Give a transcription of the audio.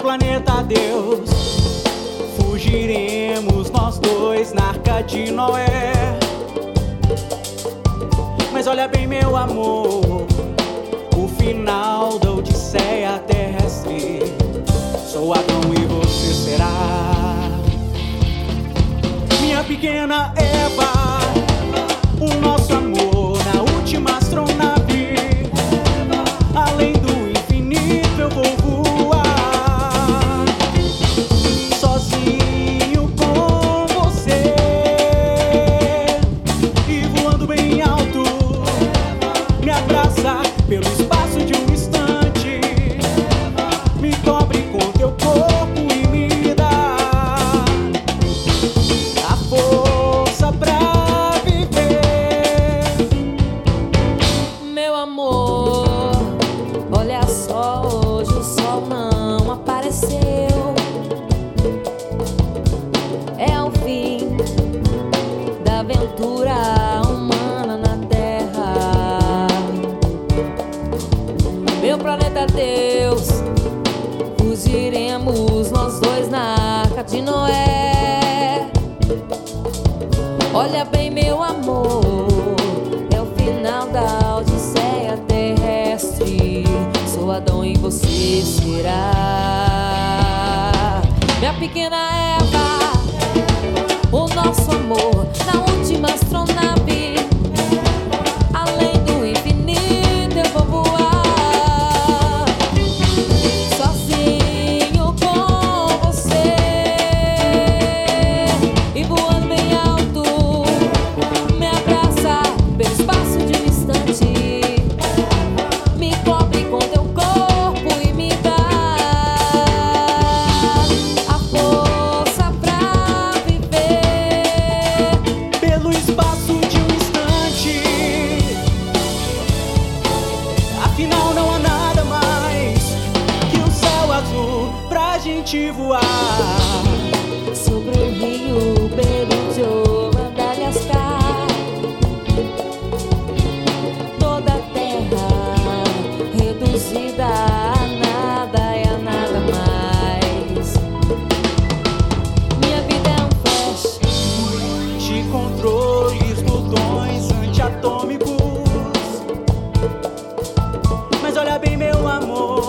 planeta Deus. Fugiremos nós dois na Arca de Noé. Mas olha bem, meu amor, o final da odisseia terrestre. Sou Adão e você será minha pequena Eva. O nosso amor na última astronave. Além do infinito eu vou voar, sozinho com você. E voando bem alto, me abraça pelo espaço de um instante. Me cobre com teu corpo e me dá a força pra viver. Meu amor, olha só, hoje o sol não apareceu. É o fim da aventura humana na Terra. Meu planeta Deus, fugiremos nós dois na Arca de Noé. Olha bem, meu amor, é o final da odisseia terrestre. Sou Adão e você será minha pequena Eva. O nosso amor na última astronave. Além do infinito eu vou voar, sozinho com você. E voando bem alto, me abraça pelo espaço de um instante. Me cobre com teu corpo e me dá a força pra viver. Pelo espaço de um instante, afinal não há nada mais que um céu azul pra gente voar. Sobre o rio Berijô, Madagascar, toda a terra reduzida a nada e a nada mais. Minha vida é um flash De controles, botões antiatômicos. Mas olha bem, meu amor,